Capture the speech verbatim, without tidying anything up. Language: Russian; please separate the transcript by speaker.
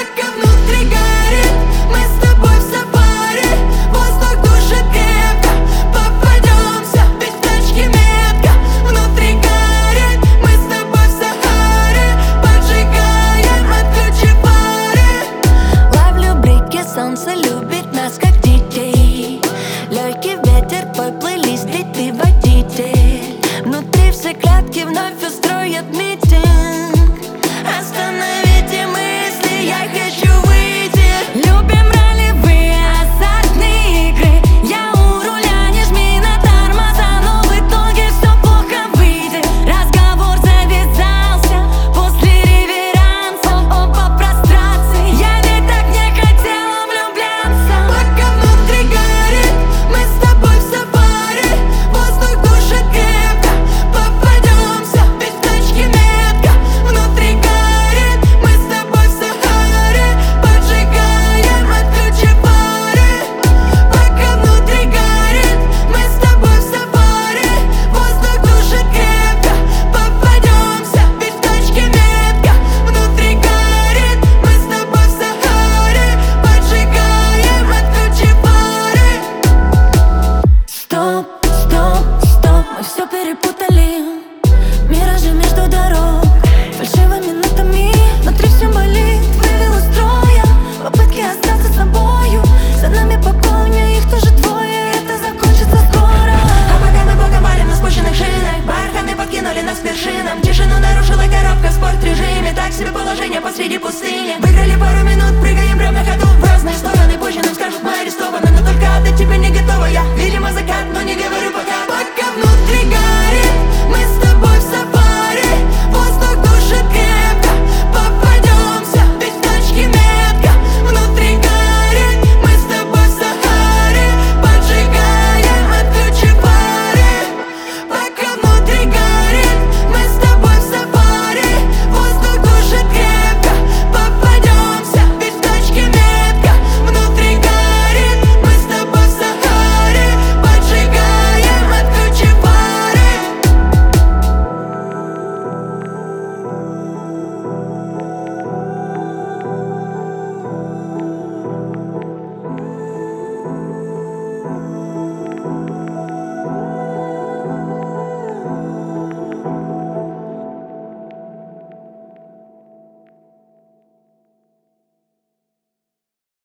Speaker 1: пока внутри горит. Мы с тобой в сафари, воздух душит крепко. Попадемся, ведь в тачке метка. Внутри горит, мы с тобой в Сахаре. Поджигаем от ключи фары.
Speaker 2: Ловлю блики, солнце любит нас как детей. Легкий ветер, твой плейлист, и ты водитель. Внутри все клетки вновь устроят митинг. Остановите мысли, я хочу выйти. Любим ролевые азартные игры. Я у руля, не жми на тормоза, но в итоге все плохо выйдет. Разговор завязался после реверанса. Оба прострации, я ведь так не хотела влюбляться.
Speaker 1: Пока внутри горит, мы с тобой в сафари. Воздух душит крепко. Попадемся, ведь в тачке метка. Внутри горит, мы с тобой в Сахаре. Поджигаем от ключи фары. Пока внутри горит, мы с тобой в сафари. Воздух душит крепко. Попадемся, ведь в тачке метка. Внутри горит, мы с тобой в Сахаре. Поджигаем от ключи фары.
Speaker 2: Стоп, стоп, стоп, мы все перепутали. Миражи между дорог, фальшивыми нотами. Внутри все болит, вывел из строя попытки остаться с тобою. За нами погоня, их тоже двое, это закончится скоро.
Speaker 1: А пока мы богомолим на спущенных шинах, барханы подкинули нас к вершинам. Тишину нарушила коробка в спорт-режиме. Так себе положение посреди пустыни. Выиграли пару минут.